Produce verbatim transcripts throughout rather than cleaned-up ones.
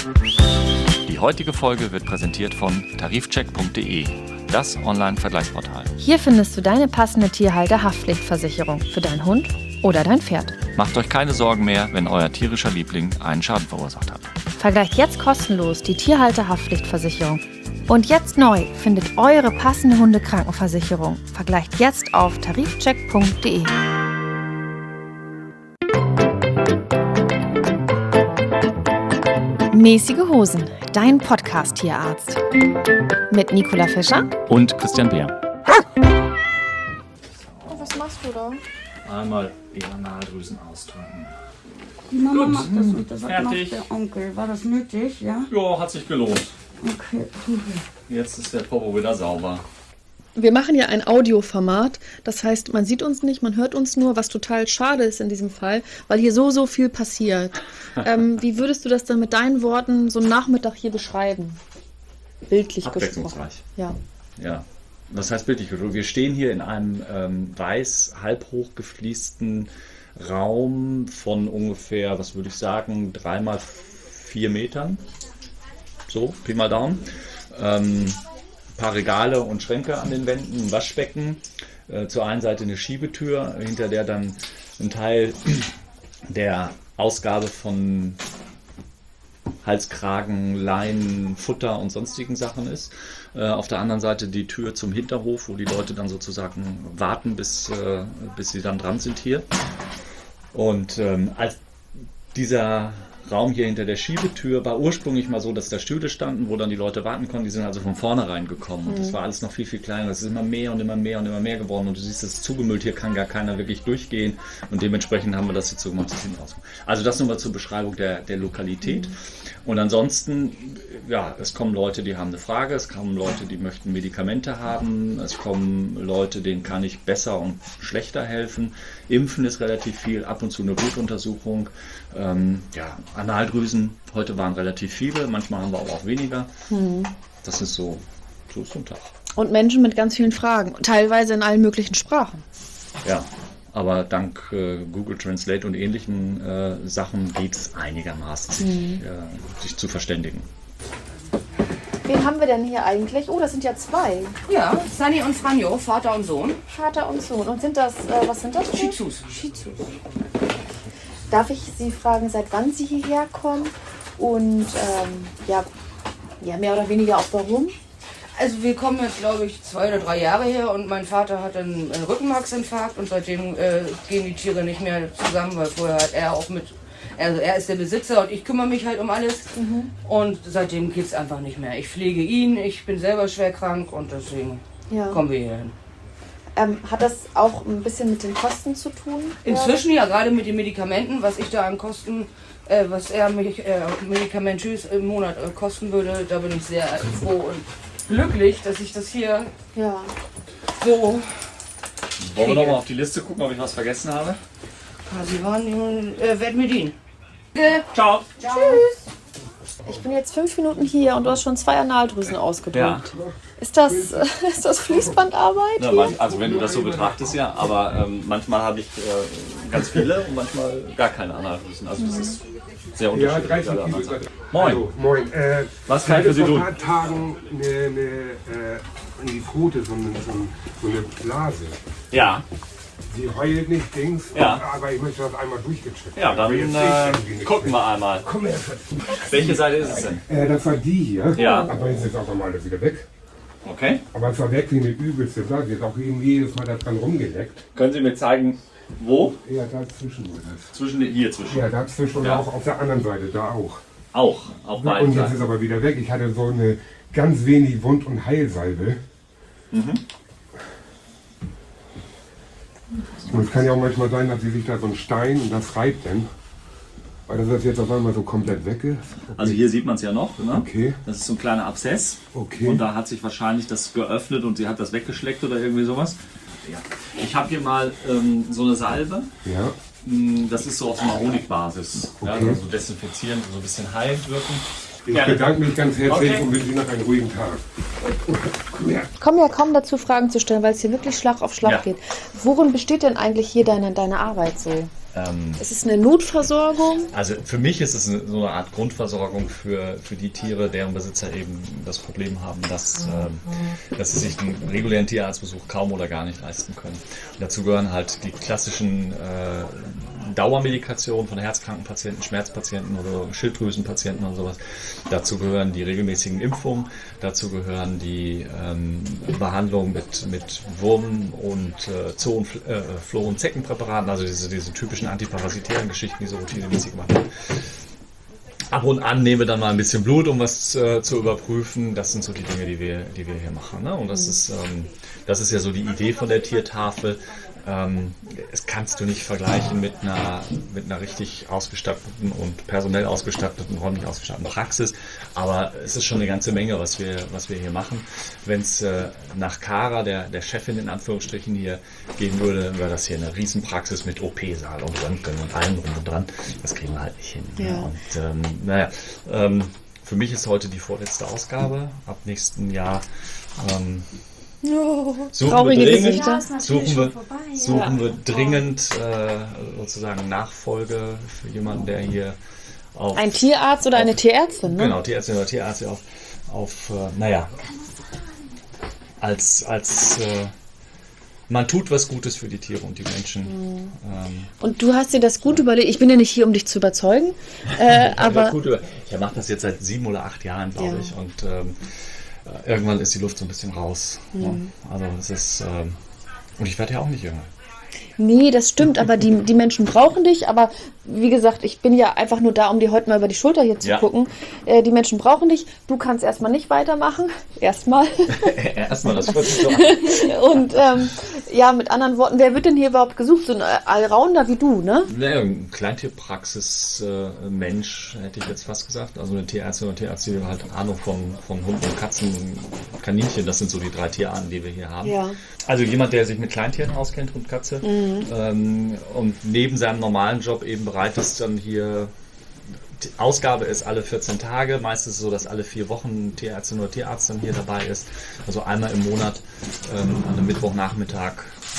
Die heutige Folge wird präsentiert von tarifcheck punkt de, das Online-Vergleichsportal. Hier findest du deine passende Tierhalter-Haftpflichtversicherung für deinen Hund oder dein Pferd. Macht euch keine Sorgen mehr, wenn euer tierischer Liebling einen Schaden verursacht hat. Vergleicht jetzt kostenlos die Tierhalter-Haftpflichtversicherung. Und jetzt neu, findet eure passende Hundekrankenversicherung. Vergleicht jetzt auf tarifcheck punkt de. Mäßige Hosen, dein Podcast-Tierarzt. Mit Nicola Fischer Und Christian Beer. Oh, was machst du da? Einmal die Analdrüsen ausdrücken. Die Mama Gut. macht das nicht, das Fertig. macht der Onkel. War das nötig, ja? Ja, hat sich gelohnt. Okay, super. Jetzt ist der Popo wieder sauber. Wir machen ja ein Audioformat, das heißt, man sieht uns nicht, man hört uns nur, was total schade ist in diesem Fall, weil hier so, so viel passiert. ähm, wie würdest du das dann mit deinen Worten so einen Nachmittag hier beschreiben? Bildlich gesprochen. Abwechslungsreich. Ja. Ja, das heißt bildlich. Wir stehen hier in einem ähm, weiß, halbhoch gefliesten Raum von ungefähr, was würde ich sagen, drei mal vier Metern. So, Pi mal Daumen. Ähm, ein paar Regale und Schränke an den Wänden, ein Waschbecken. Äh, zur einen Seite eine Schiebetür, hinter der dann ein Teil der Ausgabe von Halskragen, Leinen, Futter und sonstigen Sachen ist. Äh, auf der anderen Seite die Tür zum Hinterhof, wo die Leute dann sozusagen warten, bis, äh, bis sie dann dran sind hier. Und ähm, als dieser Raum hier hinter der Schiebetür war ursprünglich mal so, dass da Stühle standen, wo dann die Leute warten konnten. Die sind also von vornherein gekommen. Und das war alles noch viel, viel kleiner. Das ist immer mehr und immer mehr und immer mehr geworden. Und du siehst, es ist zugemüllt. Hier kann gar keiner wirklich durchgehen. Und dementsprechend haben wir das jetzt so gemacht. Das hinten raus. Also das nur mal zur Beschreibung der, der Lokalität. Und ansonsten, ja, es kommen Leute, die haben eine Frage. Es kommen Leute, die möchten Medikamente haben. Es kommen Leute, denen kann ich besser und schlechter helfen. Impfen ist relativ viel. Ab und zu eine Blutuntersuchung. Ähm, ja, Analdrüsen, heute waren relativ viele, manchmal haben wir aber auch weniger. Mhm. Das ist so, so ist so ein Tag. Und Menschen mit ganz vielen Fragen, teilweise in allen möglichen Sprachen. Ja, aber dank äh, Google Translate und ähnlichen äh, Sachen geht es einigermaßen, mhm. sich, äh, sich zu verständigen. Wen haben wir denn hier eigentlich? Oh, das sind ja zwei. Ja, Sunny und Franjo, Vater und Sohn. Vater und Sohn. Und sind das, äh, was sind das? Shih Tzus. Shih Tzus. Darf ich Sie fragen, seit wann Sie hierher kommen? Und ähm, ja, ja, mehr oder weniger auch warum? Also wir kommen jetzt, glaube ich, zwei oder drei Jahre her und mein Vater hat einen, einen Rückenmarksinfarkt und seitdem äh, gehen die Tiere nicht mehr zusammen, weil vorher hat er auch mit, also er ist der Besitzer und ich kümmere mich halt um alles. Mhm. Und seitdem geht es einfach nicht mehr. Ich pflege ihn, ich bin selber schwer krank und deswegen ja. kommen wir hier hin. Ähm, hat das auch ein bisschen mit den Kosten zu tun? Inzwischen ja, gerade mit den Medikamenten, was ich da an Kosten, äh, was er mich äh, medikamentös im Monat äh, kosten würde, da bin ich sehr froh und glücklich, dass ich das hier ja. so... Wollen wir noch mal auf die Liste gucken, ob ich was vergessen habe? Ah, Sie waren äh, werden mir dienen. Ciao. Ciao. Tschüss. Ich bin jetzt fünf Minuten hier und du hast schon zwei Analdrüsen ausgedrückt. Ja. Ist das, ist das Fließbandarbeit? Ja, also wenn du das so betrachtest, ja. Aber ähm, manchmal habe ich äh, ganz viele und manchmal gar keine Analdrüsen. Also das ist sehr unterschiedlich. Ja, dreißig Kilo. Moin. Hallo, moin. Äh, Was kann ich für Sie tun? Ich hatte vor ein paar Tagen eine, eine, äh, in die Pfote so eine, so eine Blase. Ja. Sie heult nicht, Dings, ja. aber ich möchte das einmal durchgecheckt. Ja, dann äh, gucken wir einmal. Komm her. Welche Seite ist es denn? Äh, das war die hier, ja. aber jetzt ist auch nochmal das wieder weg. Okay. Aber es war weg wie eine übelste Blase. Jetzt auch eben jedes Mal da dran rumgeleckt. Können Sie mir zeigen, wo? Ja, dazwischen war das. Zwischen, hier zwischen? Ja, dazwischen und ja. auch auf der anderen Seite, da auch. Auch? Auf beiden Und jetzt Seiten. ist aber wieder weg. Ich hatte so eine ganz wenig Wund- und Heilsalbe. Mhm. Und es kann ja auch manchmal sein, dass sie sich da so ein Stein und das reibt dann. Weil das jetzt auf einmal so komplett weg ist. Okay. Also hier sieht man es ja noch. Ne? Okay. Das ist so ein kleiner Abszess. Okay. Und da hat sich wahrscheinlich das geöffnet und sie hat das weggeschleckt oder irgendwie sowas. Ja. Ich habe hier mal ähm, so eine Salbe. Ja. Das ist so auf so einer Honigbasis. Okay. Ja, also desinfizierend, so ein bisschen heilend wirken. Ich ja. bedanke mich ganz herzlich okay. und wünsche Ihnen noch einen ruhigen Tag. Komm her. Komm ja kaum dazu, Fragen zu stellen, weil es hier wirklich Schlag auf Schlag ja. geht. Worin besteht denn eigentlich hier deine, deine Arbeit so? Ähm, Ist es eine Notversorgung? Also für mich ist es so eine Art Grundversorgung für, für die Tiere, deren Besitzer eben das Problem haben, dass, ähm, dass sie sich einen regulären Tierarztbesuch kaum oder gar nicht leisten können. Und dazu gehören halt die klassischen äh, Dauermedikationen von herzkranken Patienten, Schmerzpatienten oder Schilddrüsenpatienten und sowas. Dazu gehören die regelmäßigen Impfungen, dazu gehören die ähm, Behandlung mit, mit Wurm- und äh, Zoo- und äh, Floh- und Zeckenpräparaten, also diese, diese typischen antiparasitären Geschichten, die so routinemäßig gemacht werden. Ab und an nehmen wir dann mal ein bisschen Blut, um was äh, zu überprüfen. Das sind so die Dinge, die wir, die wir hier machen. Ne? Und das mhm. ist, ähm, das ist ja so die Idee von der Tiertafel. Ähm, das kannst du nicht vergleichen mit einer, mit einer richtig ausgestatteten und personell ausgestatteten, räumlich ausgestatteten Praxis. Aber es ist schon eine ganze Menge, was wir, was wir hier machen. Wenn es äh, nach Kara, der, der Chefin in Anführungsstrichen, hier gehen würde, dann wäre das hier eine Riesenpraxis mit O P-Saal und Röntgen und allem drum und dran. Das kriegen wir halt nicht hin. Ja. Ja. Und ähm, naja, ähm, für mich ist heute die vorletzte Ausgabe. Ab nächsten Jahr ähm, Oh, suchen traurige wir dringend, Gesichter. suchen wir, vorbei, ja. suchen wir dringend äh, sozusagen Nachfolge für jemanden, der hier auf... Ein Tierarzt oder auf, eine Tierärztin, ne? Genau, Tierärztin oder Tierarzt auf, auf äh, naja, als, als äh, man tut was Gutes für die Tiere und die Menschen. Mhm. Ähm, Und du hast dir das gut überlegt. Ich bin ja nicht hier, um dich zu überzeugen, äh, aber... gut über, ich mache das jetzt seit sieben oder acht Jahren, glaube Ja. ich, und ähm, irgendwann ist die Luft so ein bisschen raus. Mhm. Ne? Also es ist... Ähm, und ich werde ja auch nicht jünger. Nee, das stimmt, aber die, die Menschen brauchen dich. Aber wie gesagt, ich bin ja einfach nur da, um dir heute mal über die Schulter hier zu Ja. gucken. Äh, die Menschen brauchen dich. Du kannst erstmal nicht weitermachen. Erstmal. Erstmal, das hört sich so an. Und ähm, ja, mit anderen Worten, wer wird denn hier überhaupt gesucht? So ein Allrounder wie du, ne? Naja, ein Kleintierpraxis-Mensch, hätte ich jetzt fast gesagt. Also eine Tierärztin oder Tierarzt, die halt Ahnung von, von Hunden und Katzen, Kaninchen, das sind so die drei Tierarten, die wir hier haben. Ja. Also jemand, der sich mit Kleintieren auskennt, Hund, Katze, mhm. ähm, und neben seinem normalen Job eben bereit ist, dann hier, die Ausgabe ist alle vierzehn Tage, meistens ist es so, dass alle vier Wochen Tierärztin oder Tierarzt dann hier dabei ist. Also einmal im Monat ähm, an einem Mittwochnachmittag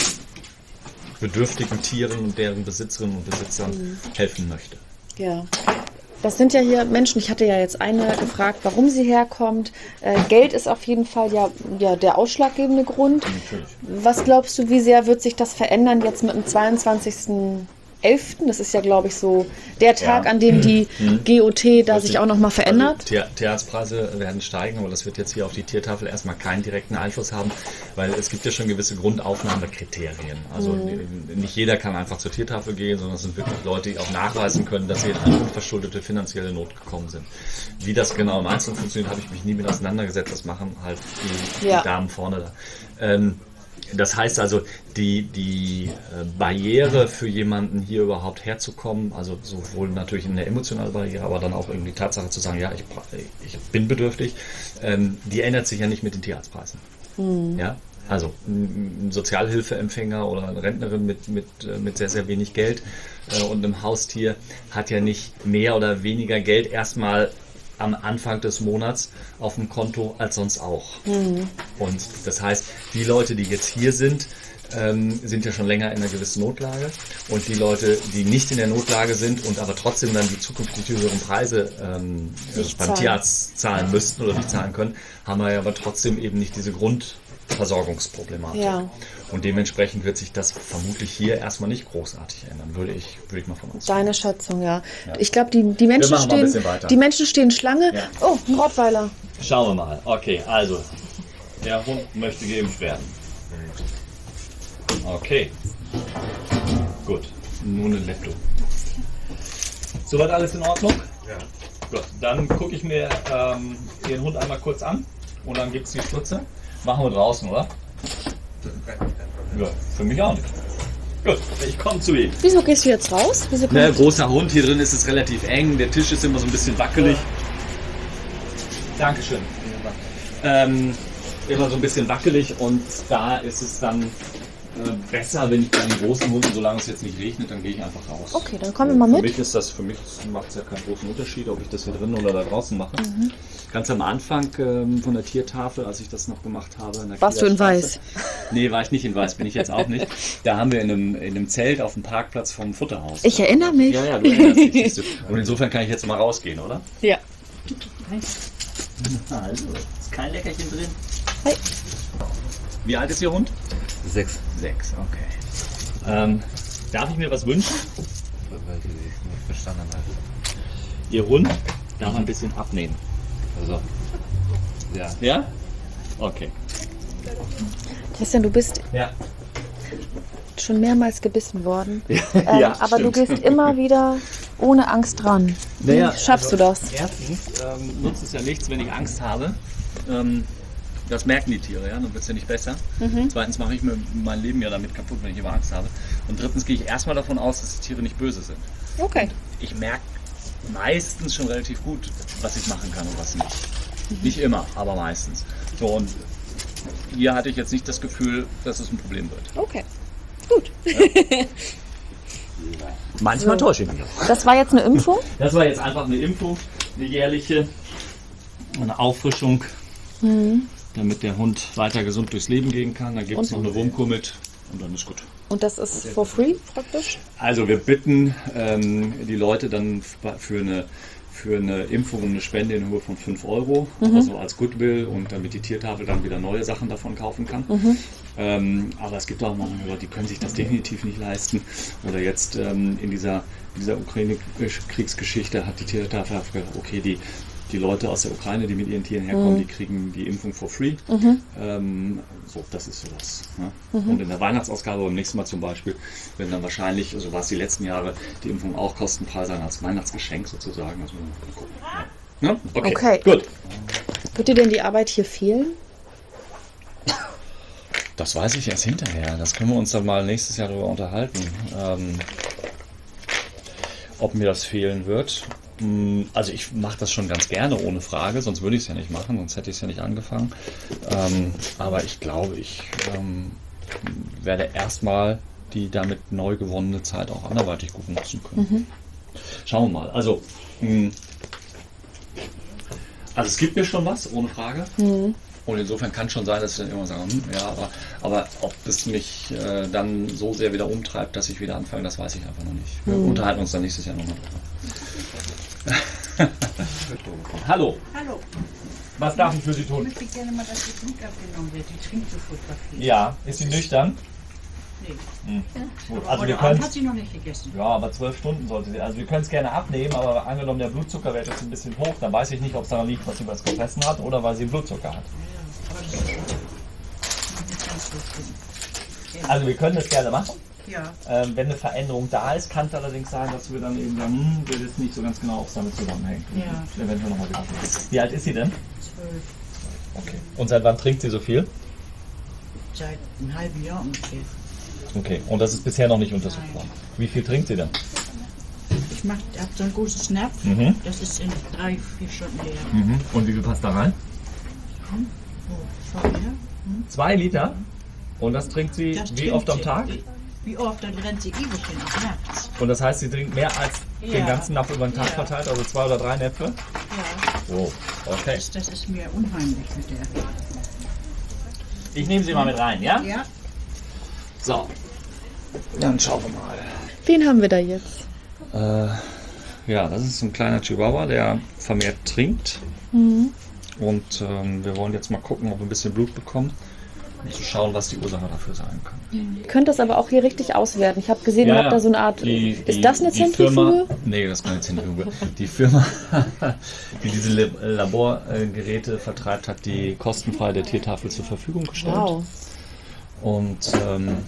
bedürftigen Tieren und deren Besitzerinnen und Besitzern mhm. helfen möchte. Ja. Das sind ja hier Menschen, ich hatte ja jetzt eine gefragt, warum sie herkommt. Äh, Geld ist auf jeden Fall ja, ja der ausschlaggebende Grund. Natürlich. Was glaubst du, wie sehr wird sich das verändern jetzt mit dem zweiundzwanzigsten elften? Das ist ja, glaube ich, so der Tag, Ja. an dem die Mhm. G O T da Also sich auch nochmal verändert. Also Tier, Tierarztpreise werden steigen, aber das wird jetzt hier auf die Tiertafel erstmal keinen direkten Einfluss haben, weil es gibt ja schon gewisse Grundaufnahmekriterien. Also mhm. nicht jeder kann einfach zur Tiertafel gehen, sondern es sind wirklich Leute, die auch nachweisen können, dass sie in eine unverschuldete finanzielle Not gekommen sind. Wie das genau im Einzelnen funktioniert, habe ich mich nie mit auseinandergesetzt. Das machen halt die, Ja. die Damen vorne da. Ähm, Das heißt also, die, die Barriere für jemanden hier überhaupt herzukommen, also sowohl natürlich eine emotionale Barriere, aber dann auch irgendwie die Tatsache zu sagen, ja, ich, ich bin bedürftig, ähm, die ändert sich ja nicht mit den Tierarztpreisen. Mhm. Ja? Also ein Sozialhilfeempfänger oder eine Rentnerin mit, mit, mit sehr, sehr wenig Geld äh, und einem Haustier hat ja nicht mehr oder weniger Geld erstmal am Anfang des Monats auf dem Konto als sonst auch. Mhm. Und das heißt, die Leute, die jetzt hier sind, ähm, sind ja schon länger in einer gewissen Notlage. Und die Leute, die nicht in der Notlage sind und aber trotzdem dann die zukünftig höheren Preise ähm, also beim zahlen. Tierarzt zahlen müssten oder nicht zahlen können, haben wir ja aber trotzdem eben nicht diese Grundversorgungsproblematik. Ja. Und dementsprechend wird sich das vermutlich hier erstmal nicht großartig ändern, würde ich, würde ich mal von ausgehen. Deine Schätzung, ja. ja. Ich glaube, die, die, Menschen machen mal ein stehen, bisschen weiter. die Menschen stehen Schlange. Ja. Oh, ein Rottweiler. Schauen wir mal. Okay, also, der Hund möchte geimpft werden. Okay. Gut, nun ein Lepto. Soweit alles in Ordnung? Ja. Gut, dann gucke ich mir ähm, Ihren Hund einmal kurz an und dann gibt es die Spritze. Machen wir draußen, oder? Ja, für mich auch nicht. Gut, ich komme zu ihm. Wieso gehst du jetzt raus? Wieso Ne, kommst- großer Hund, hier drin ist es relativ eng, der Tisch ist immer so ein bisschen wackelig. Dankeschön. Ähm, immer so ein bisschen wackelig und da ist es dann äh, besser, wenn ich bei den großen Hunden, solange es jetzt nicht regnet, dann gehe ich einfach raus. Okay, dann kommen wir mal Für mit. mich ist das, für mich macht es ja keinen großen Unterschied, ob ich das hier drin oder da draußen mache. Mhm. Ganz am Anfang ähm, von der Tiertafel, als ich das noch gemacht habe. In der Warst du in Kieler Weiß? Straße. Nee, war ich nicht in Weiß, bin ich jetzt auch nicht. Da haben wir in einem, in einem Zelt auf dem Parkplatz vom Futterhaus. Ich erinnere mich. Ja, ja, du erinnerst dich. siehst du. Und insofern kann ich jetzt mal rausgehen, oder? Ja. Also, ist kein Leckerchen drin. Hi. Wie alt ist Ihr Hund? Sechs. Sechs, okay. Ähm, darf ich mir was wünschen? Weil die sich nicht verstanden haben. Ihr Hund darf ein bisschen abnehmen. Also, ja. Ja? Okay. Christian, du bist Ja. schon mehrmals gebissen worden. Ähm, Ja, aber stimmt. du gehst immer wieder ohne Angst ran. Wie Naja, schaffst also, du das? Erstens ähm, nutzt es ja nichts, wenn ich Angst habe. Ähm, das merken die Tiere, ja, dann wird es ja nicht besser. Mhm. Zweitens mache ich mir mein Leben ja damit kaputt, wenn ich immer Angst habe. Und drittens gehe ich erstmal davon aus, dass die Tiere nicht böse sind. Okay. Ich merke meistens schon relativ gut, was ich machen kann und was nicht. Nicht immer, aber meistens. So, und hier hatte ich jetzt nicht das Gefühl, dass es ein Problem wird. Okay. Gut. Manchmal So. täusche ich mich auch. Das war jetzt eine Impfung? Das war jetzt einfach eine Impfung, eine jährliche, eine Auffrischung, Mhm. damit der Hund weiter gesund durchs Leben gehen kann. Dann gibt es Und- noch eine Wurmkur mit und dann ist gut. Und das ist for free praktisch? Also wir bitten ähm, die Leute dann f- für eine, für eine Impfung um eine Spende in Höhe von fünf Euro, also als Goodwill und damit die Tiertafel dann wieder neue Sachen davon kaufen kann. Ähm, aber es gibt auch noch Leute, die können sich das definitiv nicht leisten. Oder jetzt ähm, in dieser, in dieser Ukraine-Kriegsgeschichte hat die Tiertafel gesagt, okay, die, die Leute aus der Ukraine, die mit ihren Tieren herkommen, die kriegen die Impfung for free. Ähm, so, das ist sowas. Ne? Und in der Weihnachtsausgabe beim nächsten Mal zum Beispiel werden dann wahrscheinlich, so war es die letzten Jahre, die Impfung auch kostenfrei sein als Weihnachtsgeschenk sozusagen. Also mal gucken. Ja. Ja? Okay. Okay. Gut. Wird dir denn die Arbeit hier fehlen? Das weiß ich erst hinterher. Das können wir uns dann mal nächstes Jahr darüber unterhalten. Ähm, ob mir das fehlen wird. Hm, Also ich mache das schon ganz gerne, ohne Frage, sonst würde ich es ja nicht machen, sonst hätte ich es ja nicht angefangen. Ähm, aber ich glaube, ich ähm, werde erstmal die damit neu gewonnene Zeit auch anderweitig gut nutzen können. Schauen wir mal. Also, mh, also es gibt mir schon was, ohne Frage. Und insofern kann schon sein, dass ich dann immer sage, hm, ja, aber, aber ob es mich äh, dann so sehr wieder umtreibt, dass ich wieder anfange, das weiß ich einfach noch nicht. Wir unterhalten uns dann nächstes Jahr nochmal drüber. Hallo, Hallo, was darf ich für Sie ich tun? möchte gerne mal, dass die Blut abgenommen wird, die Trink zu fotografieren. Ja, ist sie nüchtern? Nee. Hm. Gut, Aber also wir heute Abend können hat sie noch nicht gegessen. ja, aber zwölf Stunden sollte sie. Also wir können es gerne abnehmen, aber angenommen der Blutzuckerwert ist ein bisschen hoch, dann weiß ich nicht, ob es daran liegt, was sie was gefressen hat oder weil sie Blutzucker hat. Aber das ist schon noch nicht ganz so schlimm. Also wir können das gerne machen. Ja, Ähm, wenn eine Veränderung da ist, kann es allerdings sein, dass wir dann eben sagen, hm, wir wissen nicht so ganz genau, ob es damit zusammenhängt. Ja. Eventuell nochmal wieder. Wie alt ist sie denn? zwölf. Okay. Und seit wann trinkt sie so viel? Seit einem halben Jahr ungefähr. Okay. Und das ist bisher noch nicht untersucht Nein. worden. Wie viel trinkt sie denn? Ich mach, hab so einen großen Snap, Mhm. das ist in drei, vier Stunden leer. Mhm. Und wie viel passt da rein? Oh, sorry, ja? Zwei Liter. Und das trinkt sie Das wie trinkt oft am sie. Tag? Wie, wie oft, dann rennt sie ewig hin, auch nachts. Und das heißt, sie trinkt mehr als den Ja. ganzen Napf über den Tag Ja. verteilt, also zwei oder drei Näpfe? Ja, So, okay. das, das ist mir unheimlich mit der. Ich nehme sie mal mit rein, ja? Ja, So. Dann schauen wir mal. Wen haben wir da jetzt? Äh, ja, das ist so ein kleiner Chihuahua, der vermehrt trinkt. Und ähm, wir wollen jetzt mal gucken, ob wir ein bisschen Blut bekommen, um zu schauen, was die Ursache dafür sein kann. Ihr könnt das aber auch hier richtig auswerten. Ich habe gesehen, ihr habt da so eine Art. Die- ist die- das eine die Firma, Zentrifuge? nee, das ist keine Zentrifuge. Die Firma, die diese Le- Laborgeräte vertreibt, hat die kostenfrei der Tiertafel zur Verfügung gestellt. Wow. Und ähm,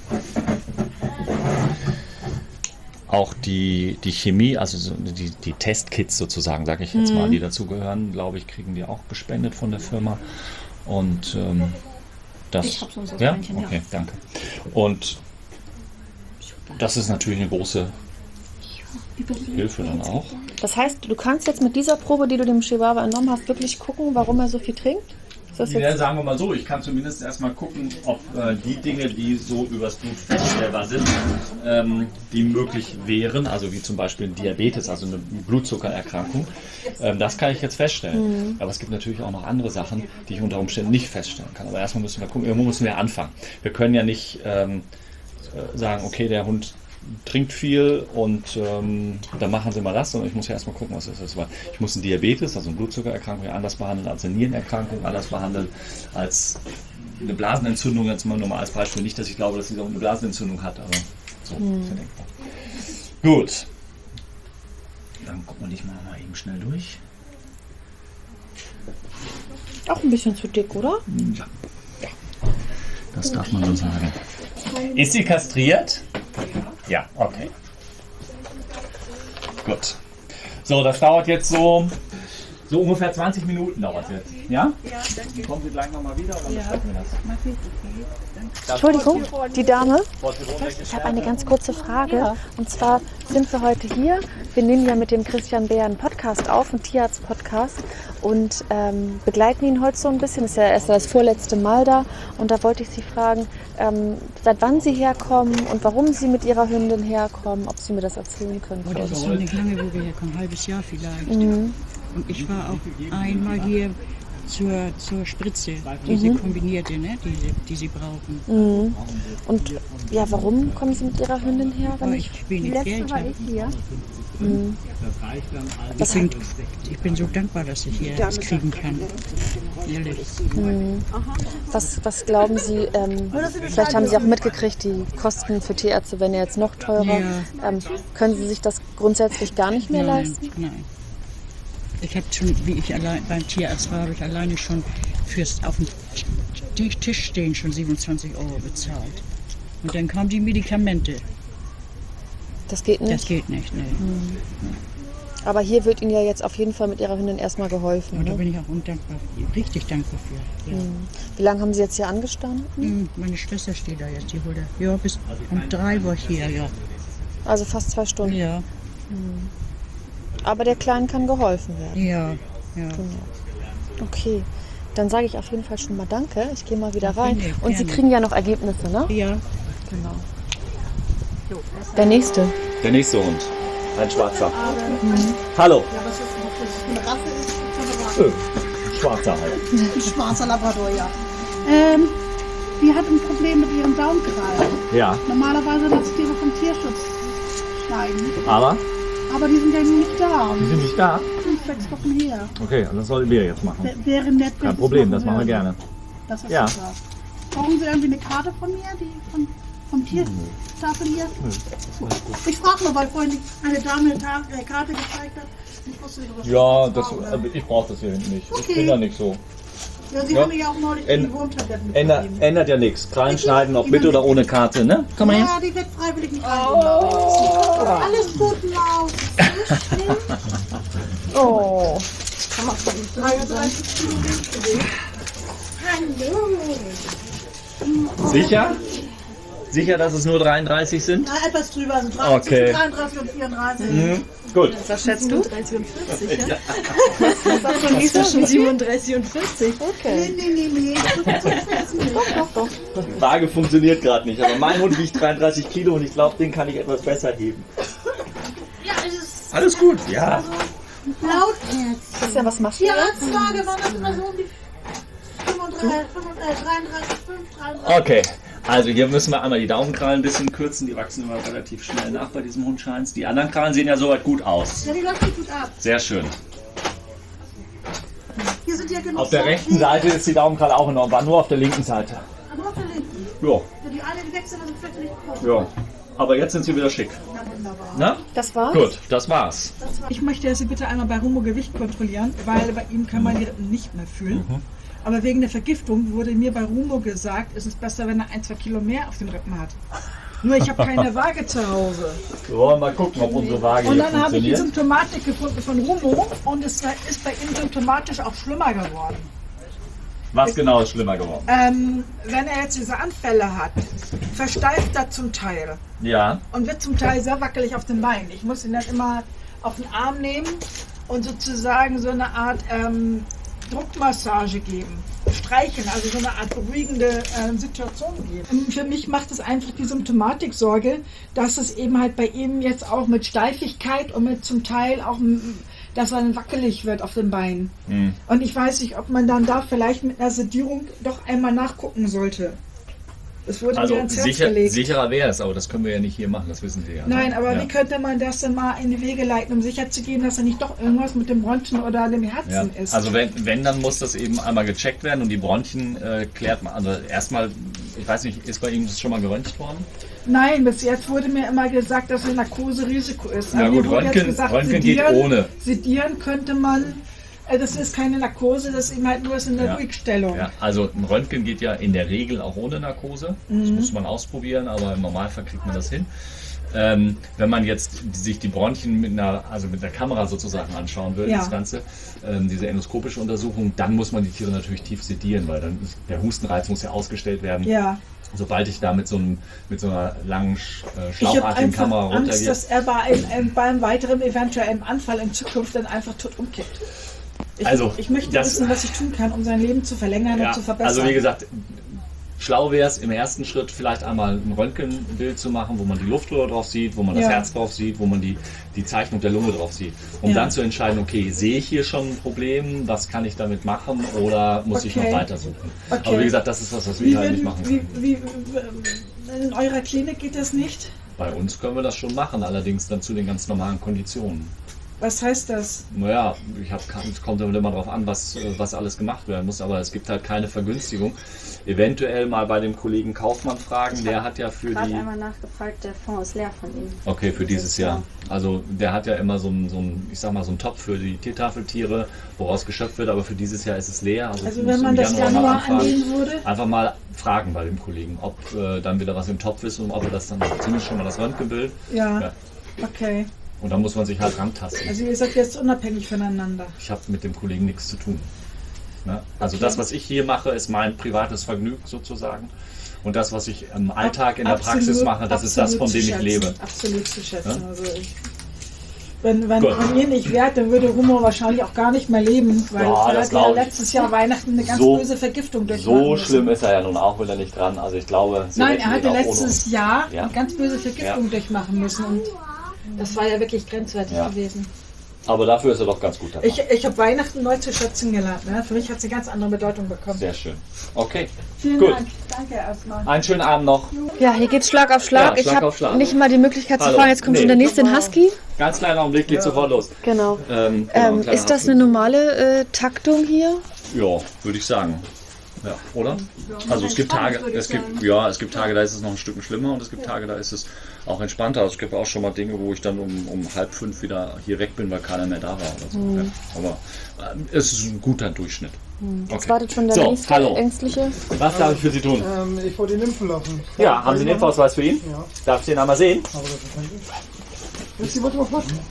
auch die, die Chemie, also so die, die Testkits sozusagen, sage ich jetzt mal, die dazugehören, glaube ich, kriegen die auch gespendet von der Firma. Und ähm, das. Ich hab sonst das ja? Beinchen, ja. Okay, danke. Und das ist natürlich eine große Hilfe dann auch. Das heißt, du kannst jetzt mit dieser Probe, die du dem Chihuahua entnommen hast, wirklich gucken, warum er so viel trinkt? So ist Ja, jetzt, sagen wir mal so, ich kann zumindest erstmal gucken, ob äh, die Dinge, die so übers Blut feststellbar sind, ähm, die möglich wären, also wie zum Beispiel Diabetes, also eine Blutzuckererkrankung, ähm, das kann ich jetzt feststellen. Aber es gibt natürlich auch noch andere Sachen, die ich unter Umständen nicht feststellen kann. Aber erstmal müssen wir gucken, irgendwo müssen wir anfangen. Wir können ja nicht ähm, sagen, okay, der Hund trinkt viel und ähm, dann machen sie mal das, sondern ich muss ja erstmal gucken, was das ist. Weil ich muss einen Diabetes, also eine Blutzuckererkrankung, ja anders behandeln als eine Nierenerkrankung, anders behandeln als eine Blasenentzündung, jetzt mal nur mal als Beispiel. Nicht, dass ich glaube, dass sie auch eine Blasenentzündung hat, aber so Hm. ist ja denkbar. Gut. Dann gucken wir dich mal, mal eben schnell durch. auch ein bisschen zu dick, oder? Ja. Ja. Das darf man so sagen. Ist sie kastriert? Ja, okay. Gut. So, das dauert jetzt so, so ungefähr zwanzig Minuten dauert es jetzt. Ja? Ja, danke. Kommen Sie gleich nochmal wieder oder besprechen wir das? Entschuldigung, die Dame. Frau Tirol, welche Ich habe eine ganz kurze Frage. Und zwar sind wir heute hier. Wir nehmen ja mit dem Christian Beer einen Podcast auf, einen Tierarzt-Podcast. Und ähm, begleiten ihn heute so ein bisschen. Das ist ja erst das vorletzte Mal da. Und da wollte ich Sie fragen, ähm, seit wann Sie herkommen und warum Sie mit Ihrer Hündin herkommen. Ob Sie mir das erzählen können. Oh, das ist schon nicht lange, wo wir herkommen. Ein halbes Jahr vielleicht. Mhm. Und ich war auch einmal hier zur, zur Spritze, diese kombinierte, ne, die, sie- die sie brauchen. Mhm. Und ja, warum kommen Sie mit Ihrer Hündin her? Wenn Weil ich, ich die wenig letzte Geld war habe. ich hier. Mhm. Ich bin, ich bin so dankbar, dass ich hier das kriegen kann. Ehrlich. Was, was glauben Sie, ähm, vielleicht haben Sie auch mitgekriegt, die Kosten für Tierärzte werden ja jetzt noch teurer. Ja. Ähm, können Sie sich das grundsätzlich gar nicht mehr Nein, leisten? nein. Ich habe schon, wie ich allein beim Tierarzt war, habe ich alleine schon fürs auf dem Tisch Tisch stehen schon siebenundzwanzig Euro bezahlt. Und dann kamen die Medikamente. Das geht Das nicht. geht nicht, ne. Aber hier wird Ihnen ja jetzt auf jeden Fall mit Ihrer Hündin erstmal geholfen. Und da Ne? bin ich auch undankbar, richtig dankbar für. Ja. Wie lange haben Sie jetzt hier angestanden? Hm, Meine Schwester steht da jetzt, die wurde. Ja, bis um drei war ich hier, ja. Also fast zwei Stunden. Ja, Aber der Kleinen kann geholfen werden. ja, ja. Okay. Dann sage ich auf jeden Fall schon mal Danke. Ich gehe mal wieder rein. gerne, Und Sie gerne. kriegen ja noch Ergebnisse, ne? Ja, Genau. Der nächste. Der nächste Hund. Ein schwarzer. Hallo. Äh, Schwarzer halt. Ein schwarzer Labrador, ja. Ähm, die hat ein Problem mit ihrem Daumenkrallen. Ja, Normalerweise lässt Tiere vom Tierschutz schneiden. aber Aber die sind ja nun nicht da. die sind nicht da. Fünf, sechs Wochen her. Okay, und das sollten wir jetzt machen. W wäre nett, wenn Kein Sie Problem, es das machen wir würden. gerne. Das ist Ja. super. Brauchen Sie irgendwie eine Karte von mir, die von, vom Tierstapel hier? Gut. Ich frage nur, weil vorhin eine Dame eine Ta äh, Karte gezeigt hat. Ich wusste nicht, was Ja, das das, war, oder? ich brauche das hier hinten nicht. Ich Okay. bin da nicht so. Ja, Sie ja. haben mir ja auch neulich Änd- die Wurmtabletten Ändert, mitgegeben. ändert ja nichts. Krallen schneiden, ob mit oder ohne Karte, ne? Komm mal her. Ja, die wird freiwillig nicht oh. Alles gut, Maus. Nicht schlimm. Oh. dreiunddreißig Kilo Gewicht. Hallo. Sicher? Sicher, dass es nur dreiunddreißig sind? Na, etwas drüber, also Okay. dreiunddreißig und vierunddreißig. Mhm. Gut. Was schätzt du? dreiunddreißig und vierzig, ja? Das ist schon siebenunddreißig und vierzig. Nee, nee, nee, nee. Die Waage funktioniert gerade nicht, aber mein Hund wiegt dreiunddreißig Kilo und ich glaube, den kann ich etwas besser heben. Ja, es ist Alles gut, ja. laut. Christian, was machst du jetzt? Tierarzttage waren das immer so um die fünfunddreißig, fünfunddreißig, dreiunddreißig, fünf, dreiunddreißig. Okay, also hier müssen wir einmal die Daumenkrallen ein bisschen kürzen. Die wachsen immer relativ schnell nach bei diesem Hundscheins. Die anderen Krallen sehen ja soweit gut aus. Ja, die läuft nicht gut ab. Sehr schön. Hier sind ja genug Auf der rechten Seite ist die Daumenkralle auch in Ordnung, war nur auf der linken Seite. Aber auf der linken. Ja, Ja, die eine, die wechseln, sind vielleicht nicht groß. ja. Aber jetzt sind sie wieder schick. Ja, wunderbar. Na? Das war's? Gut, das war's. Ich möchte, dass Sie bitte einmal bei Rumo Gewicht kontrollieren, weil bei ihm kann man die Rippen nicht mehr fühlen. Aber wegen der Vergiftung wurde mir bei Rumo gesagt, es ist besser, wenn er ein, zwei Kilo mehr auf den Rippen hat. Nur ich habe keine Waage zu Hause. Wir wollen mal gucken, ob unsere Waage Und hier dann habe ich die funktioniert. Symptomatik gefunden von Rumo und es ist bei ihm symptomatisch auch schlimmer geworden. Was genau ist schlimmer geworden? Ähm, wenn er jetzt diese Anfälle hat, versteift er zum Teil Ja, und wird zum Teil sehr wackelig auf den Beinen. Ich muss ihn dann immer auf den Arm nehmen und sozusagen so eine Art ähm, Druckmassage geben. Streicheln, also so eine Art beruhigende äh, Situation geben. Für mich macht es einfach die Symptomatik Sorge, dass es eben halt bei ihm jetzt auch mit Steifigkeit und mit zum Teil auch, dass er dann wackelig wird auf den Beinen. Mhm. Und ich weiß nicht, ob man dann da vielleicht mit einer Sedierung doch einmal nachgucken sollte. Das wurde also mir ans Herz sicher, gelegt. sicherer wäre es, aber das können wir ja nicht hier machen, das wissen Sie ja. Nein, aber ja. wie könnte man das denn mal in die Wege leiten, um sicherzugehen, dass da nicht doch irgendwas mit dem Bronchien oder dem Herzen ja. ist? Also wenn, wenn, dann muss das eben einmal gecheckt werden und die Bronchien äh, klärt man. Also erstmal, ich weiß nicht, ist bei Ihnen das schon mal geröntgt worden? Nein, bis jetzt wurde mir immer gesagt, dass eine Narkose Risiko ist. Ja Aber gut, mir wurde Röntgen, jetzt gesagt, Röntgen sedieren, geht ohne. Sedieren könnte man, äh, das ist keine Narkose, das ist eben halt nur in der Ja. Ruhigstellung. Ja, also ein Röntgen geht ja in der Regel auch ohne Narkose. Mhm. Das muss man ausprobieren, aber im Normalfall kriegt man das hin. Ähm, wenn man jetzt sich die Bronchien mit einer, also mit der Kamera sozusagen anschauen will, Ja. das Ganze, ähm, diese endoskopische Untersuchung, dann muss man die Tiere natürlich tief sedieren, weil dann ist, der Hustenreiz muss ja ausgestellt werden. Ja. Sobald ich da mit so, einem, mit so einer langen Sch- äh, Ich habe schlauchartigen einfach Kamera Angst, runtergehe. dass er bei einem, ähm, beim weiteren eventuellen Anfall in Zukunft dann einfach tot umkippt. Ich, Also, ich möchte das- wissen, was ich tun kann, um sein Leben zu verlängern Ja, und zu verbessern. also wie gesagt, schlau wäre es im ersten Schritt vielleicht einmal ein Röntgenbild zu machen, wo man die Luftröhre drauf sieht, wo man das Ja. Herz drauf sieht, wo man die, die Zeichnung der Lunge drauf sieht. Um Ja. dann zu entscheiden, okay, sehe ich hier schon ein Problem, was kann ich damit machen oder muss ich noch Okay. weiter suchen. Okay. Aber wie gesagt, das ist was, was wie, wir halt nicht würden- machen wie, können. wie, wie, in eurer Klinik geht das nicht? Bei uns können wir das schon machen, allerdings dann zu den ganz normalen Konditionen. Was heißt das? Naja, ich hab, es kommt immer darauf an, was, äh, was alles gemacht werden muss, aber es gibt halt keine Vergünstigung. Eventuell mal bei dem Kollegen Kaufmann fragen, der hat ja für gerade die... einmal nachgefragt, der Fonds ist leer von ihm. Okay, für dieses Jahr. Also der hat ja immer so einen, so einen, ich sag mal, so einen Topf für die Tiertafeltiere, woraus geschöpft wird, aber für dieses Jahr ist es leer. Also, Also ich wenn muss man im das Januar mal Januar anfragen. angehen würde? Einfach mal fragen bei dem Kollegen, ob äh, dann wieder was im Topf ist und ob er das dann, zumindest schon mal das Röntgenbild. Ja. Ja. Okay. Und dann muss man sich halt rantasten. Also ihr seid jetzt unabhängig voneinander. Ich habe mit dem Kollegen nichts zu tun. Ne? Also Okay. das, was ich hier mache, ist mein privates Vergnügen sozusagen. Und das, was ich im Alltag in der Absolut- Praxis mache, das ist das, absolut von zu dem ich schätzen, lebe. Absolut zu schätzen. Ja? Also ich, wenn wenn, Gut. wenn ihr nicht wärt, dann würde Humor wahrscheinlich auch gar nicht mehr leben, weil Ja, er das hat ja glaub ich. letztes Jahr Weihnachten eine ganz So- böse Vergiftung durchmachen So müssen. schlimm ist er ja nun auch wieder nicht dran. Also ich glaube, Sie Nein, rechnen er hatte ihn auch ohne letztes uns. Jahr Ja. eine ganz böse Vergiftung Ja. durchmachen müssen und das war ja wirklich grenzwertig Ja. gewesen. Aber dafür ist er doch ganz gut dabei. Ich, ich habe Weihnachten neu zu schätzen gelernt. Ne? Für mich hat es eine ganz andere Bedeutung bekommen. Sehr schön. Okay. Vielen Gut. Dank. Danke erstmal. Einen schönen Abend noch. Ja, hier geht's Schlag auf Schlag. Ja, Schlag ich auf Schlag. habe nicht mal die Möglichkeit zu Hallo. fragen, jetzt kommt Nee. schon der nächste in Husky. Ganz kleiner Augenblick, geht sofort los. Genau. Ähm, genau, Ähm, ein kleiner ist das Abschnitt. eine normale äh, Taktung hier? Ja, würde ich sagen. Ja, oder? Also es gibt Tage, es gibt, ja, es gibt Tage, da ist es noch ein Stück schlimmer und es gibt Tage, da ist es auch entspannter. Also es gibt auch schon mal Dinge, wo ich dann um, um halb fünf wieder hier weg bin, weil keiner mehr da war oder so. Mhm. Ja, aber äh, es ist ein guter Durchschnitt. Jetzt Okay. wartet schon der So, nächste hallo. Ängstliche. Was darf ich für Sie tun? Ähm, ich wollte ihn impfen lassen. Ja, haben Sie den Impfausweis für ihn? Ja. Darf ich den einmal sehen? Aber das ist nicht. Willst du was machen?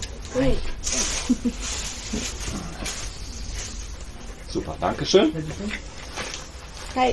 Super, Dankeschön. Hi.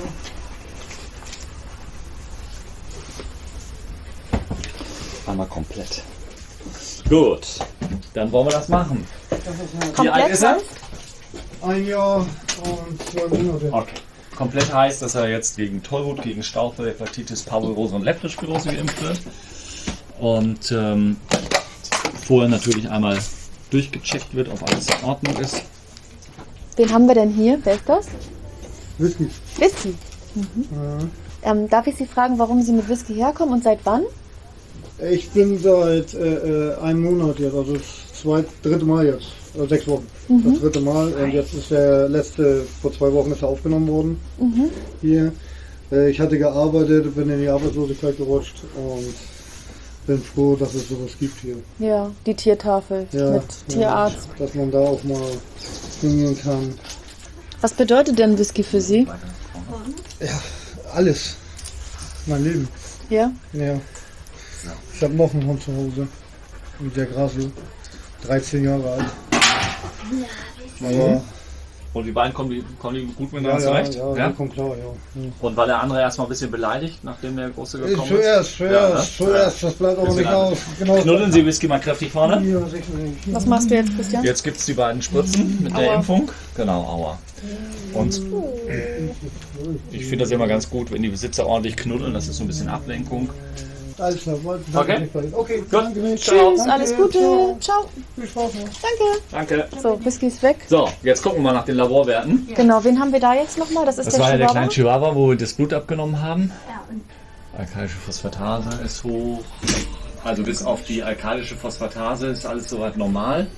Einmal komplett. Gut, dann wollen wir das machen. Wie alt ist er? Ein Jahr und zwei Monate. Okay. Komplett heißt, dass er jetzt gegen Tollwut, gegen Stauchfell, Hepatitis, Parvovirose und Leptospirose geimpft wird. Und ähm, vorher natürlich einmal durchgecheckt wird, ob alles in Ordnung ist. Wen haben wir denn hier? Wer ist das? Whisky. Whisky. Mhm. Ähm, darf ich Sie fragen, warum Sie mit Whisky herkommen und seit wann? Ich bin seit äh, äh, einem Monat jetzt, also das zweite, dritte Mal jetzt, also sechs Wochen. Mhm. Das dritte Mal und jetzt ist der letzte, vor zwei Wochen ist er aufgenommen worden Mhm. hier. Äh, ich hatte gearbeitet, bin in die Arbeitslosigkeit gerutscht und bin froh, dass es sowas gibt hier. Ja, die Tiertafel Ja, mit Tierarzt. Ja, dass man da auch mal hingehen kann. Was bedeutet denn Whisky für Sie? Ja, alles. Mein Leben. Ja? Ja. Ich habe noch einen Hund zu Hause. Der Grasel. dreizehn Jahre alt. Aber Und die beiden kommen die, kommen die gut Ja, miteinander ja, zurecht? ja, ja, kommt klar, ja. Hm. Und war der andere erstmal ein bisschen beleidigt, nachdem der Große gekommen ist? Zuerst, zuerst, zuerst, das bleibt aber nicht aus. Genau. Knuddeln Sie Whisky mal kräftig vorne. Ja, sicherlich. Was machst du jetzt, Christian? Jetzt gibt es die beiden Spritzen mit der Aua. Impfung. Genau, aua. Und ich finde das immer ganz gut, wenn die Besitzer ordentlich knuddeln. Das ist so ein bisschen Ablenkung. Alles klar, wollte Okay. nicht bei Ihnen. Okay, Gut. danke nicht. Ciao. Tschüss, alles Gute. Ciao. Viel Spaß noch. Danke. Danke. So, Whisky ist weg. So, jetzt gucken wir mal nach den Laborwerten. Genau, wen haben wir da jetzt nochmal? Das ist Das der war ja der Chihuahua. kleine Chihuahua, wo wir das Blut abgenommen haben. Alkalische Phosphatase ist hoch. Also bis auf die alkalische Phosphatase ist alles soweit normal.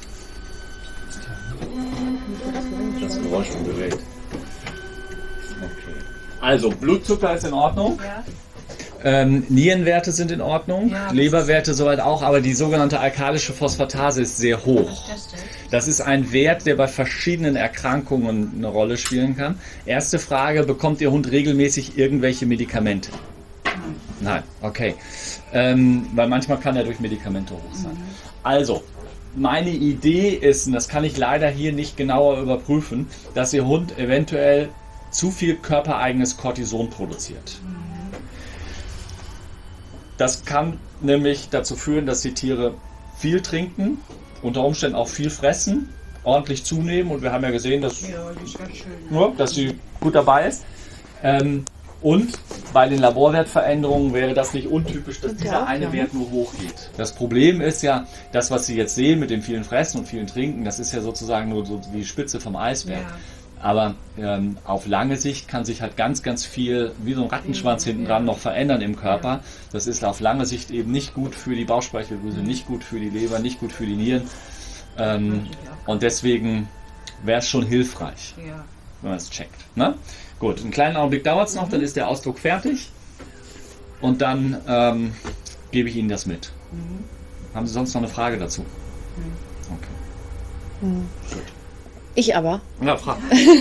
Das Geräusch vom Gerät. Okay. Also Blutzucker ist in Ordnung. Ähm, Nierenwerte sind in Ordnung, Ja, Leberwerte soweit auch, aber die sogenannte alkalische Phosphatase ist sehr hoch. Das ist ein Wert, der bei verschiedenen Erkrankungen eine Rolle spielen kann. Erste Frage, bekommt Ihr Hund regelmäßig irgendwelche Medikamente? Nein, okay. Ähm, weil manchmal kann er durch Medikamente hoch sein. Also, meine Idee ist, und das kann ich leider hier nicht genauer überprüfen, dass Ihr Hund eventuell zu viel körpereigenes Cortison produziert. Das kann nämlich dazu führen, dass die Tiere viel trinken, unter Umständen auch viel fressen, ordentlich zunehmen und wir haben ja gesehen, dass, Ja, die ist ganz schön. ja, dass sie gut dabei ist. Ähm, und bei den Laborwertveränderungen wäre das nicht untypisch, dass dieser eine Wert nur hochgeht. Das Problem ist ja, das, was Sie jetzt sehen mit dem vielen Fressen und vielen Trinken, das ist ja sozusagen nur so die Spitze vom Eisberg. Ja. Aber ähm, auf lange Sicht kann sich halt ganz, ganz viel, wie so ein Rattenschwanz hinten dran, noch verändern im Körper. Das ist auf lange Sicht eben nicht gut für die Bauchspeicheldrüse, nicht gut für die Leber, nicht gut für die Nieren. Ähm, und deswegen wäre es schon hilfreich, Ja. wenn man es checkt. Ne? Gut, einen kleinen Augenblick dauert es noch, dann ist der Ausdruck fertig. Und dann ähm, gebe ich Ihnen das mit. Haben Sie sonst noch eine Frage dazu? Okay. Ich aber. Ja, frag.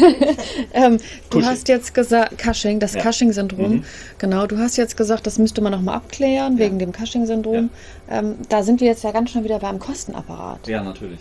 ähm, du Cushing. hast jetzt gesagt, Cushing, das Ja. Cushing-Syndrom. Mhm. Genau, du hast jetzt gesagt, das müsste man nochmal abklären wegen dem Cushing-Syndrom. Ähm, da sind wir jetzt ja ganz schnell wieder beim Kostenapparat. Ja, natürlich.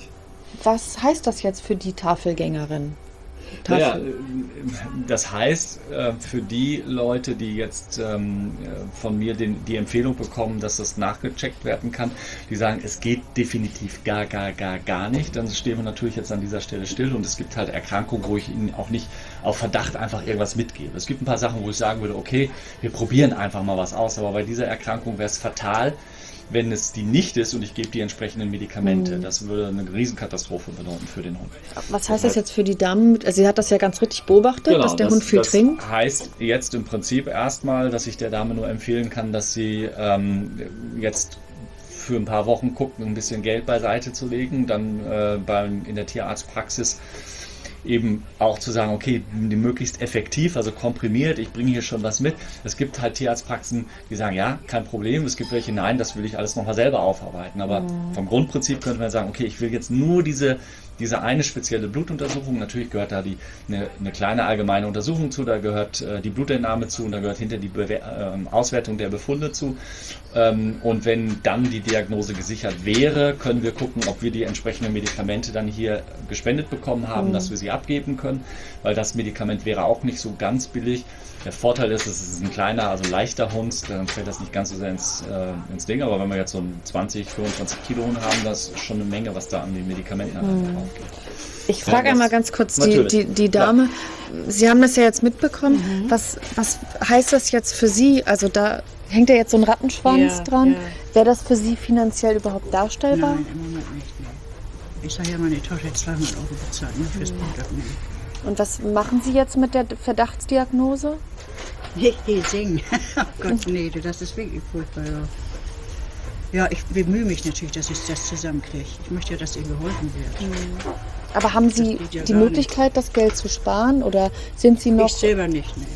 Was heißt das jetzt für die Tafelgängerin? Naja, Tafel. äh, das heißt, äh, für die Leute, die jetzt ähm, äh, von mir den, die Empfehlung bekommen, dass das nachgecheckt werden kann, die sagen, es geht definitiv gar, gar, gar, gar nicht, dann stehen wir natürlich jetzt an dieser Stelle still und es gibt halt Erkrankungen, wo ich Ihnen auch nicht auf Verdacht einfach irgendwas mitgebe. Es gibt ein paar Sachen, wo ich sagen würde, okay, wir probieren einfach mal was aus, aber bei dieser Erkrankung wäre es fatal, wenn es die nicht ist und ich gebe die entsprechenden Medikamente. Mhm. Das würde eine Riesenkatastrophe bedeuten für den Hund. Was heißt das jetzt für die Damen? Also sie hat das ja ganz richtig beobachtet, dass der das, Hund viel das trinkt. heißt jetzt im Prinzip erstmal, dass ich der Dame nur empfehlen kann, dass sie ähm, jetzt für ein paar Wochen guckt, ein bisschen Geld beiseite zu legen, dann äh, beim, in der Tierarztpraxis eben auch zu sagen, okay, die möglichst effektiv, also komprimiert, ich bringe hier schon was mit. Es gibt halt Tierarztpraxen, die sagen, ja, kein Problem. Es gibt welche, nein, das will ich alles nochmal selber aufarbeiten. Aber Mhm. vom Grundprinzip könnte man sagen, okay, ich will jetzt nur diese, diese eine spezielle Blutuntersuchung. Natürlich gehört da die, eine, eine kleine allgemeine Untersuchung zu, da gehört äh, die Blutentnahme zu und da gehört hinter die Bewer äh, Auswertung der Befunde zu. Ähm, und wenn dann die Diagnose gesichert wäre, können wir gucken, ob wir die entsprechenden Medikamente dann hier gespendet bekommen haben, Mhm. dass wir sie abgeben können, weil das Medikament wäre auch nicht so ganz billig. Der Vorteil ist, es ist ein kleiner, also leichter Hund, dann fällt das nicht ganz so sehr ins, äh, ins Ding, aber wenn wir jetzt so einen zwanzig, fünfundzwanzig Kilo Hund haben, das ist schon eine Menge, was da an den Medikamenten Mhm. drauf geht. Ich frage Ja, einmal das- ganz kurz die, natürlich. die, die Dame. Sie haben das ja jetzt mitbekommen. Mhm. Was, was heißt das jetzt für Sie? Also da hängt ja jetzt so ein Rattenschwanz Ja, dran. ja. Wäre das für Sie finanziell überhaupt darstellbar? Nein, im Moment nicht. Nee. Ich sage ja, meine Tochter hat zweihundert Euro bezahlt nur fürs Blutabnehmen. Und was machen Sie jetzt mit der Verdachtsdiagnose? Nee, singen. Oh Gott, nee, du, das ist wirklich furchtbar. Ja, ja ich bemühe mich natürlich, dass ich das zusammenkriege. Ich möchte ja, dass ihr geholfen wird. Aber haben Sie geht ja die gar Möglichkeit, das Geld zu sparen oder sind Sie noch... Ich selber nicht, nee.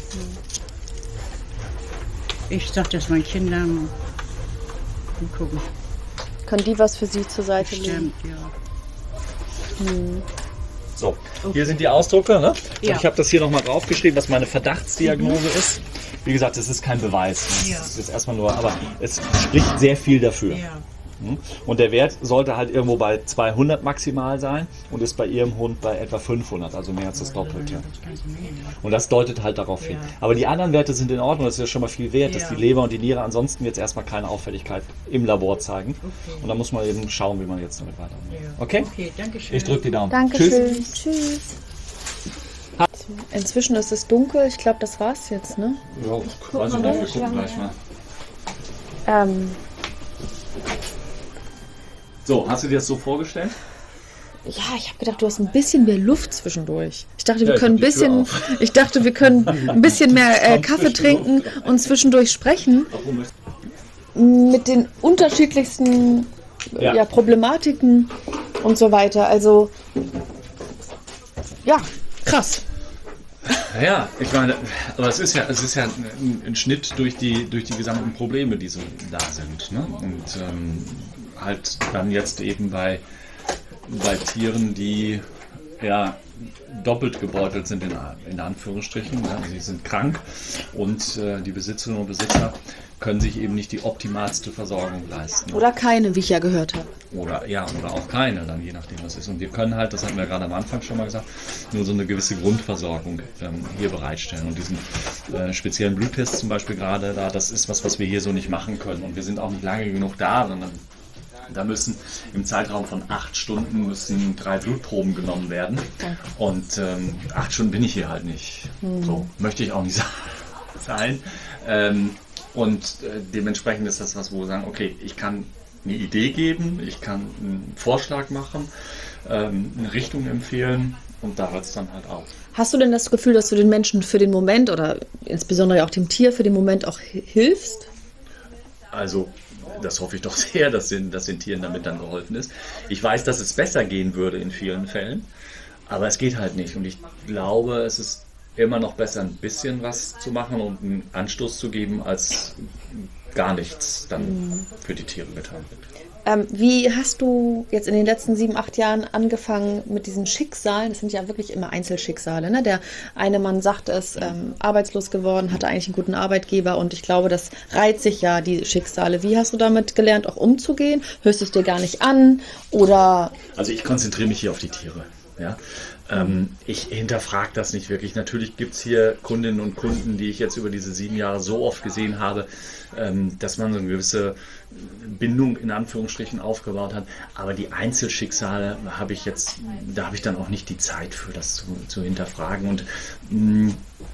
Ich sage das meinen Kindern und gucken. Können die was für Sie zur Seite legen? Bestimmt, ja. Hm. So, hier sind die Ausdrucke. Ne? Ja. Und ich habe das hier nochmal draufgeschrieben, was meine Verdachtsdiagnose ist. Wie gesagt, es ist kein Beweis. Es Ja. ist jetzt erstmal nur, aber es spricht sehr viel dafür. Ja. Und der Wert sollte halt irgendwo bei zweihundert maximal sein und ist bei Ihrem Hund bei etwa fünfhundert, also mehr als das Doppelte. Und das deutet halt darauf hin. Aber die anderen Werte sind in Ordnung, das ist ja schon mal viel wert, dass die Leber und die Niere ansonsten jetzt erstmal keine Auffälligkeit im Labor zeigen. Und dann muss man eben schauen, wie man jetzt damit weitermacht. Okay? Okay, danke schön. Ich drücke die Daumen. Dankeschön. Tschüss. Tschüss. Inzwischen ist es dunkel. Ich glaube, das war's jetzt, ne? Ja, weiß ich nicht, wir gucken gleich mal. Ähm, So, hast du dir das so vorgestellt? Ja, ich habe gedacht, du hast ein bisschen mehr Luft zwischendurch. Ich dachte, wir Ja, ich können ein hab die Tür bisschen, auf. ich dachte, wir können ein bisschen mehr äh, Kaffee trinken und zwischendurch sprechen mit den unterschiedlichsten äh, Ja. ja, Problematiken und so weiter. Also ja, krass. Ja, ich meine, aber es ist ja, es ist ja ein, ein Schnitt durch die, durch die gesamten Probleme, die so da sind. Ne? Und ähm, halt dann jetzt eben bei, bei Tieren, die ja doppelt gebeutelt sind, in, in Anführungsstrichen. Ja, sie sind krank und äh, die Besitzerinnen und Besitzer können sich eben nicht die optimalste Versorgung leisten. Oder keine, wie ich ja gehört habe. Oder ja, oder auch keine, dann je nachdem was ist. Und wir können halt, das hatten wir gerade am Anfang schon mal gesagt, nur so eine gewisse Grundversorgung ähm, hier bereitstellen. Und diesen äh, speziellen Bluttest zum Beispiel gerade da, das ist was, was wir hier so nicht machen können. Und wir sind auch nicht lange genug da, sondern da müssen im Zeitraum von acht Stunden müssen drei Blutproben genommen werden. Und ähm, acht Stunden bin ich hier halt nicht. Mhm. So möchte ich auch nicht sein. Ähm, und äh, dementsprechend ist das was, wo wir sagen, okay, ich kann eine Idee geben, ich kann einen Vorschlag machen, ähm, eine Richtung empfehlen und da hört es dann halt auf. Hast du denn das Gefühl, dass du den Menschen für den Moment oder insbesondere auch dem Tier für den Moment auch hi- hilfst? Also das hoffe ich doch sehr, dass den, dass den Tieren damit dann geholfen ist. Ich weiß, dass es besser gehen würde in vielen Fällen, aber es geht halt nicht. Und ich glaube, es ist immer noch besser, ein bisschen was zu machen und einen Anstoß zu geben, als gar nichts dann Mhm. für die Tiere getan wird. Ähm, wie hast du jetzt in den letzten sieben, acht Jahren angefangen mit diesen Schicksalen? Das sind ja wirklich immer Einzelschicksale. Ne? Der eine Mann sagt es, ähm, arbeitslos geworden, hatte eigentlich einen guten Arbeitgeber und ich glaube, das reiht sich ja, die Schicksale. Wie hast du damit gelernt, auch umzugehen? Hörst du es dir gar nicht an? Oder Also ich konzentriere mich hier auf die Tiere. Ja? Ähm, ich hinterfrage das nicht wirklich. Natürlich gibt es hier Kundinnen und Kunden, die ich jetzt über diese sieben Jahre so oft gesehen habe, ähm, dass man so eine gewisse Bindung in Anführungsstrichen aufgebaut hat. Aber die Einzelschicksale habe ich jetzt, da habe ich dann auch nicht die Zeit für, das zu, zu hinterfragen. Und mh,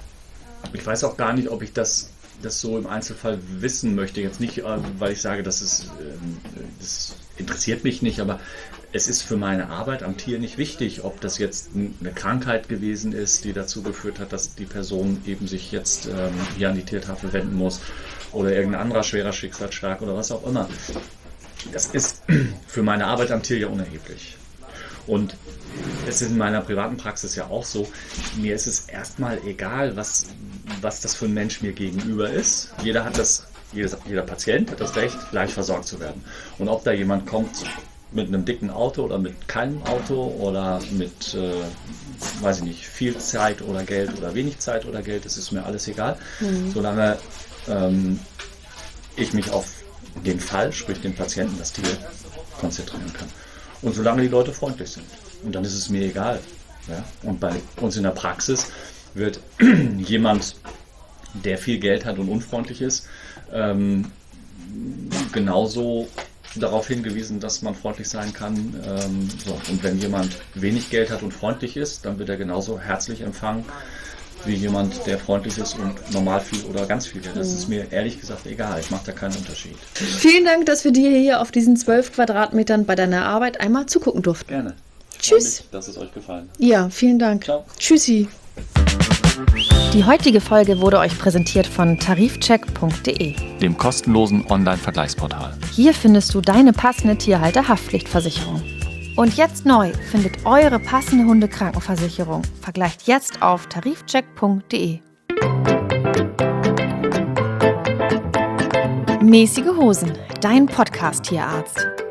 ich weiß auch gar nicht, ob ich das, das so im Einzelfall wissen möchte. Jetzt nicht, äh, weil ich sage, das ist, äh, das interessiert mich nicht, aber es ist für meine Arbeit am Tier nicht wichtig, ob das jetzt eine Krankheit gewesen ist, die dazu geführt hat, dass die Person eben sich jetzt ähm, hier an die Tiertafel wenden muss oder irgendein anderer schwerer Schicksalsschlag oder was auch immer. Das ist für meine Arbeit am Tier ja unerheblich. Und es ist in meiner privaten Praxis ja auch so, mir ist es erstmal egal, was, was das für ein Mensch mir gegenüber ist. Jeder hat das, jeder, jeder Patient hat das Recht, gleich versorgt zu werden. Und ob da jemand kommt mit einem dicken Auto oder mit keinem Auto oder mit, äh, weiß ich nicht, viel Zeit oder Geld oder wenig Zeit oder Geld, das ist mir alles egal, Mhm. solange ähm, ich mich auf den Fall, sprich den Patienten, das Tier, konzentrieren kann. Und solange die Leute freundlich sind. Und dann ist es mir egal. Ja? Und bei uns in der Praxis wird jemand, der viel Geld hat und unfreundlich ist, ähm, genauso darauf hingewiesen, dass man freundlich sein kann. Ähm, so. Und wenn jemand wenig Geld hat und freundlich ist, dann wird er genauso herzlich empfangen wie jemand, der freundlich ist und normal viel oder ganz viel Geld. Das ist mir ehrlich gesagt egal. Ich mache da keinen Unterschied. vielen Dank, dass wir dir hier auf diesen zwölf Quadratmetern bei deiner Arbeit einmal zugucken durften. Gerne. Ich Tschüss. freue mich, dass es euch gefallen hat. Ja, vielen Dank. Ciao. Tschüssi. Die heutige Folge wurde euch präsentiert von tarifcheck punkt de. Dem kostenlosen Online-Vergleichsportal. Hier findest du deine passende Tierhalter-Haftpflichtversicherung. Und jetzt neu, findet eure passende Hundekrankenversicherung. Vergleicht jetzt auf tarifcheck punkt de. Mäßige Hosen, dein Podcast-Tierarzt.